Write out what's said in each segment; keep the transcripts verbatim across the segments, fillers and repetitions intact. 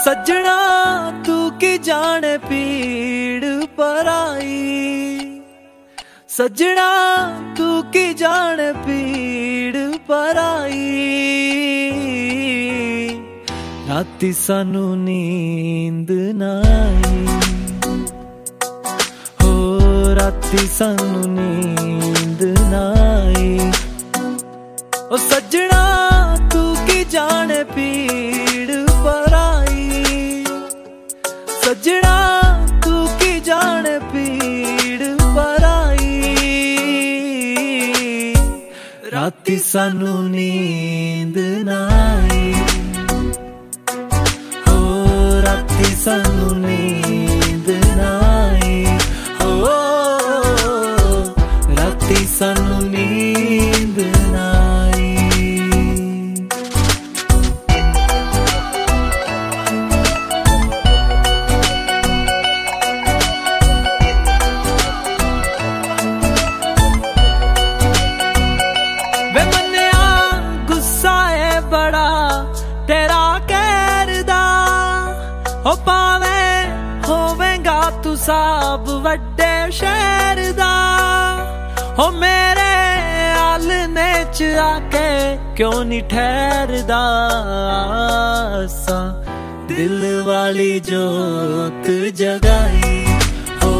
सजना तू की जाने पीड़ पराई, सजना तू की जाने पीड़ पराई। राती सानू नींद नाई, हो राती सानू नींद नाई। ओ सजना तू की जाने पीड़ पराई, सजना तू की जाने पीड़ पराई। राती सानू नींद नाई, हो राती सानू नींद नाई, हो राती सानू नींद नाई। वे मन्निया गुस्सा है बड़ा तेरा कहर दा, हो पावे होवेगा तू साब वड्डे शहर दा। हो मेरे आलने च आके क्यों नी ठहरदा, आसा दिल वाली जोत जगाई। हो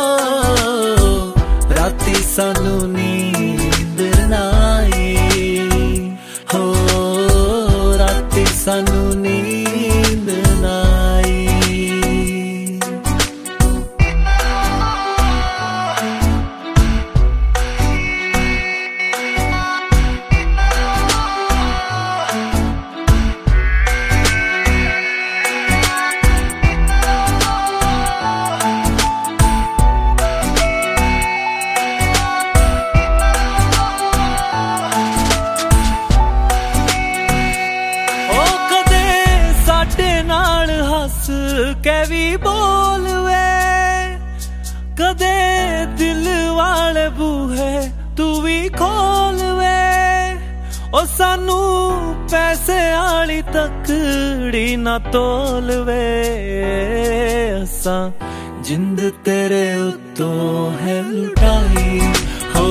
राती सानू नींद नाई, हो राती सानू नींद नाई। हस के भी बोल वे, कदे दिल वाले बूहे तू भी खोल वे। ओ सानू पैसे आली तकड़ी ना तोल वे, असा जिंद तेरे उत्तों है लुटाई। हो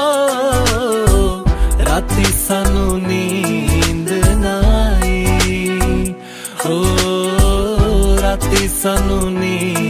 राती सानू नींद नाई, हो राती सानू नींद